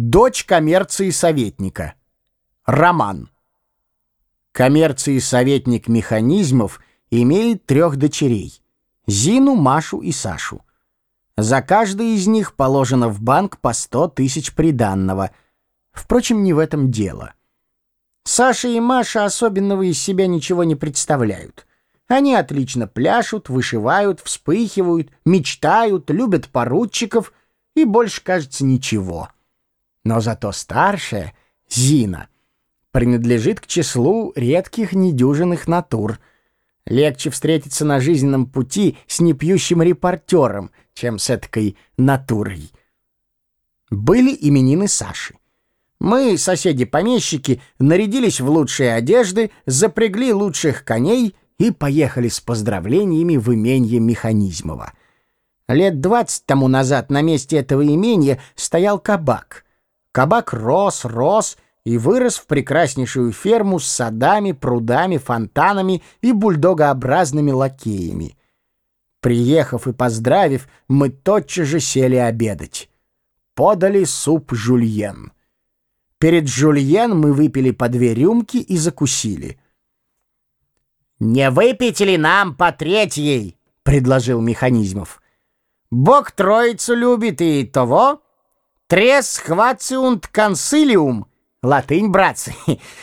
Дочь коммерции советника. Роман. Коммерции советник Механизмов имеет 3 дочерей: Зину, Машу и Сашу. За каждой из них положено в банк по 100 тысяч приданного. Впрочем, не в этом дело. Саша и Маша особенного из себя ничего не представляют. Они отлично пляшут, вышивают, вспыхивают, мечтают, любят поручиков и больше, кажется, ничего. Но зато старшая, Зина, принадлежит к числу редких недюжинных натур. Легче встретиться на жизненном пути с непьющим репортером, чем с эткой натурой. Были именины Саши. Мы, соседи-помещики, нарядились в лучшие одежды, запрягли лучших коней и поехали с поздравлениями в именье Механизмова. Лет 20 тому назад на месте этого имения стоял кабак. Кабак рос и вырос в прекраснейшую ферму с садами, прудами, фонтанами и бульдогообразными лакеями. Приехав и поздравив, мы тотчас же сели обедать. Подали суп жульен. Перед жульен мы выпили по 2 рюмки и закусили. «Не выпить ли нам по 3-й?» — предложил Механизмов. «Бог Троицу любит и того. Трес хвациунт консилиум». Латынь, братцы.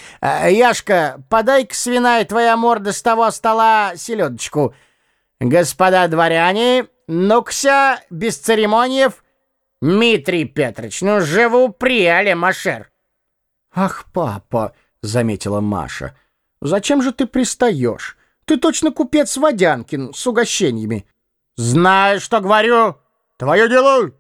Яшка, подай-ка, свиная твоя морда, с того стола селедочку. Господа дворяне, ну-ка, без церемониев. Дмитрий Петрович, ну живу прияле, машер. Ах, папа, заметила Маша, зачем же ты пристаешь? Ты точно купец Водянкин с угощениями. Знаю, что говорю. Твое дело.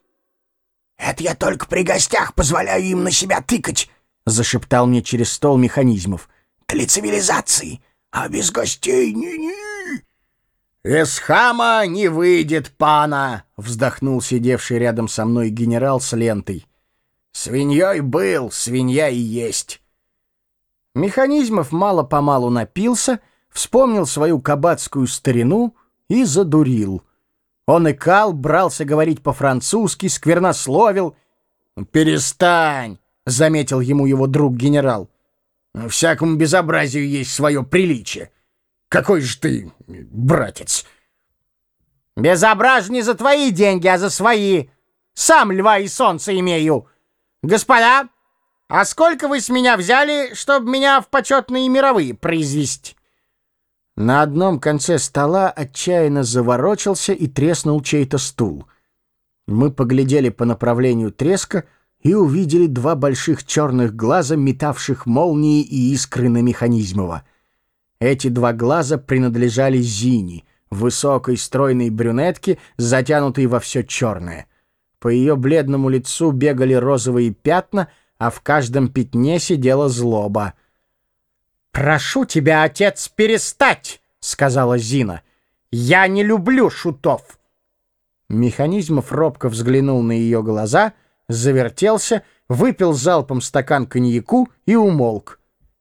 «Это я только при гостях позволяю им на себя тыкать», — зашептал мне через стол Механизмов. «Для цивилизации, а без гостей ни-ни». «Из хама не выйдет пана», — вздохнул сидевший рядом со мной генерал с лентой. «Свиньей был, свинья и есть». Механизмов мало-помалу напился, вспомнил свою кабацкую старину и задурил. Он икал, брался говорить по-французски, сквернословил. «Перестань!» — заметил ему его друг-генерал. «Всякому безобразию есть свое приличие. Какой же ты, братец!» «Безображ не за твои деньги, а за свои. Сам льва и солнце имею. Господа, а сколько вы с меня взяли, чтобы меня в почетные мировые произвести?» На одном конце стола отчаянно заворочился и треснул чей-то стул. Мы поглядели по направлению треска и увидели 2 больших черных глаза, метавших молнии и искры на Механизмова. Эти 2 глаза принадлежали Зине, высокой стройной брюнетке, затянутой во все черное. По ее бледному лицу бегали розовые пятна, а в каждом пятне сидела злоба. «Прошу тебя, отец, перестать!» — сказала Зина. «Я не люблю шутов!» Механизмов робко взглянул на ее глаза, завертелся, выпил залпом стакан коньяку и умолк.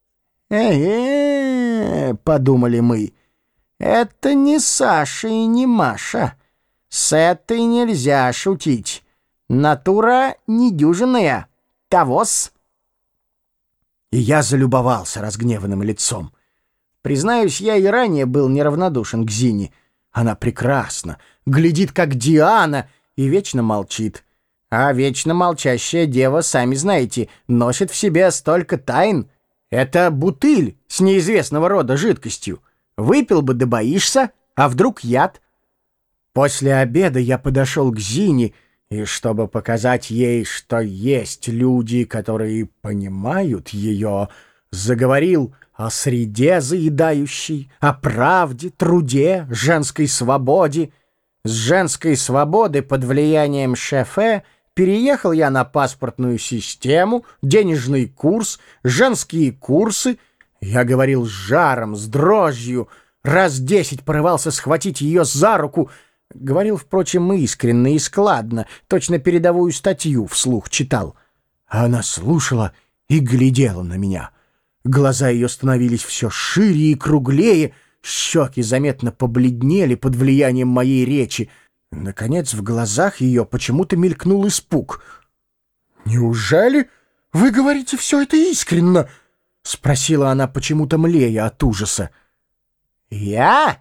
Подумали мы, — «это не Саша и не Маша. С этой нельзя шутить. Натура недюжинная. Того-с». И я залюбовался разгневанным лицом. Признаюсь, я и ранее был неравнодушен к Зине. Она прекрасна, глядит, как Диана, и вечно молчит. А вечно молчащая дева, сами знаете, носит в себе столько тайн. Это бутыль с неизвестного рода жидкостью. Выпил бы, да боишься, а вдруг яд? После обеда я подошел к Зине, и чтобы показать ей, что есть люди, которые понимают ее, заговорил о среде заедающей, о правде, труде, женской свободе. С женской свободы под влиянием Шефе переехал я на паспортную систему, денежный курс, женские курсы. Я говорил с жаром, с дрожью, раз 10 порывался схватить ее за руку. Говорил, впрочем, искренне и складно, точно передовую статью вслух читал. А она слушала и глядела на меня. Глаза ее становились все шире и круглее, щеки заметно побледнели под влиянием моей речи. Наконец, в глазах ее почему-то мелькнул испуг. «Неужели вы говорите все это искренно?» — спросила она, почему-то млея от ужаса. «Я?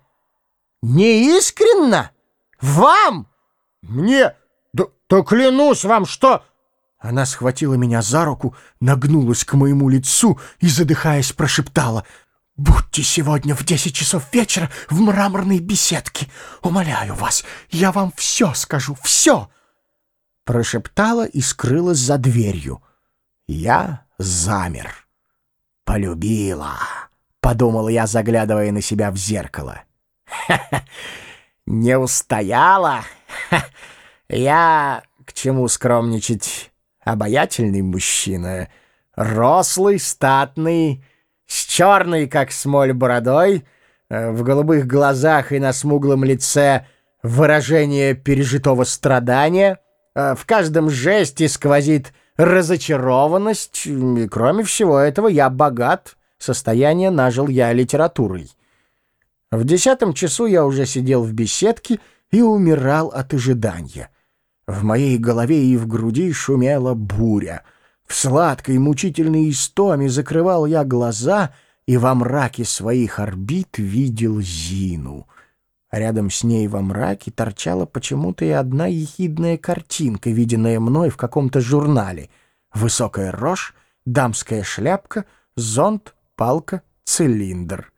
Неискренно? Вам? Мне? Да клянусь вам, что...» Она схватила меня за руку, нагнулась к моему лицу и, задыхаясь, прошептала: «Будьте сегодня в 10 часов вечера в мраморной беседке. Умоляю вас, я вам все скажу, все!» Прошептала и скрылась за дверью. Я замер. «Полюбила», — подумал я, заглядывая на себя в зеркало. «Ха-ха, не устояла? Ха, я, к чему скромничать, обаятельный мужчина, рослый, статный, с черной, как смоль, бородой, в голубых глазах и на смуглом лице выражение пережитого страдания, в каждом жесте сквозит разочарованность, и, кроме всего этого, я богат, состояние нажил я литературой. В 10 часу я уже сидел в беседке и умирал от ожидания. В моей голове и в груди шумела буря. В сладкой мучительной истоме закрывал я глаза и во мраке своих орбит видел Зину. Рядом с ней во мраке торчала почему-то и одна ехидная картинка, виденная мной в каком-то журнале. Высокая рожь, дамская шляпка, зонт, палка, цилиндр.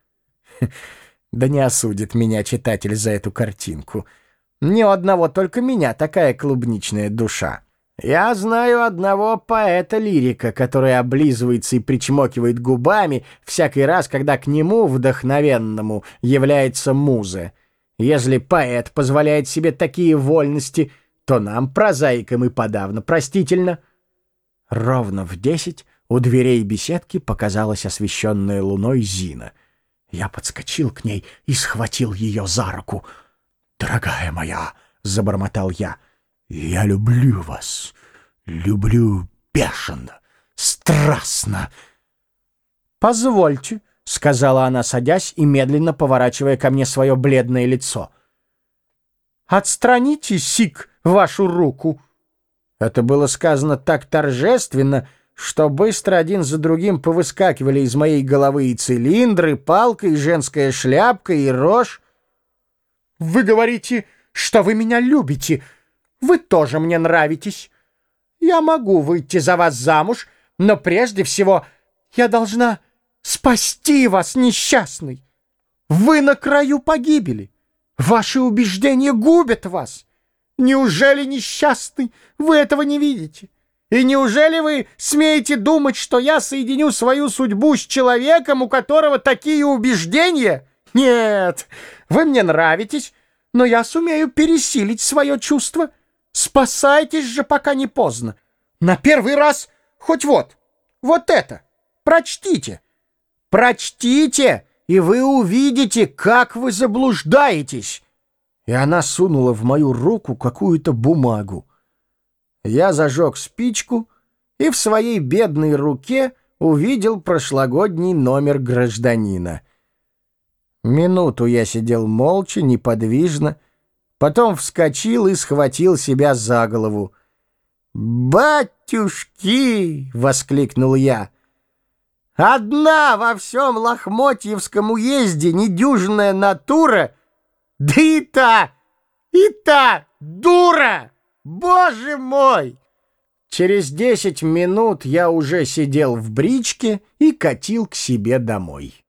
Да не осудит меня читатель за эту картинку. Ни у одного только меня такая клубничная душа. Я знаю одного поэта-лирика, который облизывается и причмокивает губами всякий раз, когда к нему, вдохновенному, является муза. Если поэт позволяет себе такие вольности, то нам, прозаикам, и подавно простительно. Ровно в 10 у дверей беседки показалась освещенная луной Зина. Я подскочил к ней и схватил ее за руку. «Дорогая моя», — забормотал я, — «я люблю вас, люблю бешено, страстно». «Позвольте», — сказала она, садясь и медленно поворачивая ко мне свое бледное лицо. «Отстраните, сик, вашу руку». Это было сказано так торжественно, что быстро один за другим повыскакивали из моей головы и цилиндры, палка, и женская шляпка, и рожь. «Вы говорите, что вы меня любите. Вы тоже мне нравитесь. Я могу выйти за вас замуж, но прежде всего я должна спасти вас, несчастный. Вы на краю погибели. Ваши убеждения губят вас. Неужели, несчастный, вы этого не видите? И неужели вы смеете думать, что я соединю свою судьбу с человеком, у которого такие убеждения? Нет, вы мне нравитесь, но я сумею пересилить свое чувство. Спасайтесь же, пока не поздно. На первый раз хоть вот это, прочтите. Прочтите, и вы увидите, как вы заблуждаетесь». И она сунула в мою руку какую-то бумагу. Я зажег спичку и в своей бедной руке увидел прошлогодний номер «Гражданина». Минуту я сидел молча, неподвижно, потом вскочил и схватил себя за голову. «Батюшки!» — воскликнул я. «Одна во всем Лохмотьевском уезде недюжинная натура, да и та дура! Боже мой!» Через 10 минут я уже сидел в бричке и катил к себе домой.